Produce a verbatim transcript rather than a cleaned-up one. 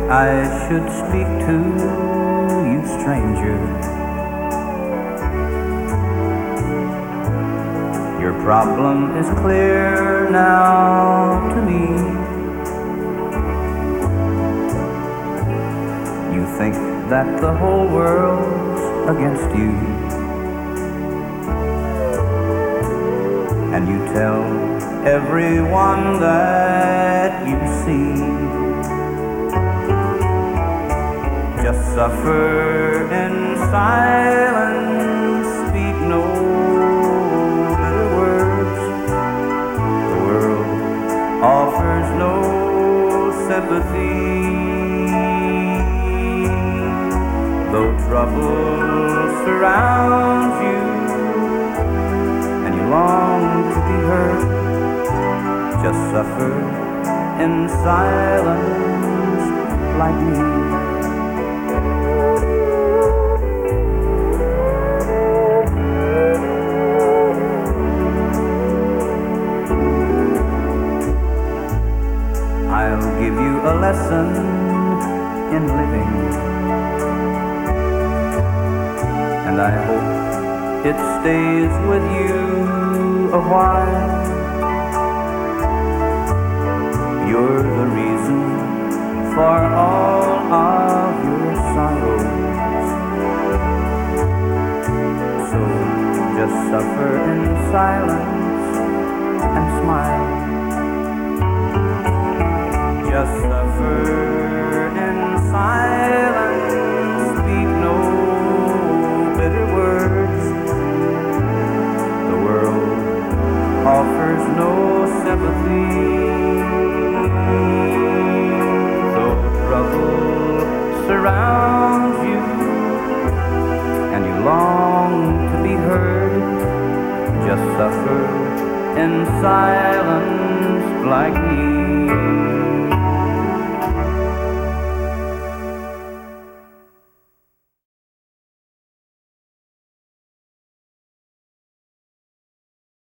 I should speak to you, stranger. Your problem is clear now to me. You think that the whole world's against you, and you tell everyone that you see. Just suffer in silence, speak no bitter words. The world offers no sympathy. Though trouble surrounds you and you long to be heard, just suffer in silence like me. I'll give you a lesson in living, and I hope it stays with you a while. You're the reason for all of your sorrows, so just suffer in silence and smile. Just suffer in silence, speak no bitter words. The world offers no sympathy. Though trouble surrounds you and you long to be heard, just suffer in silence like me.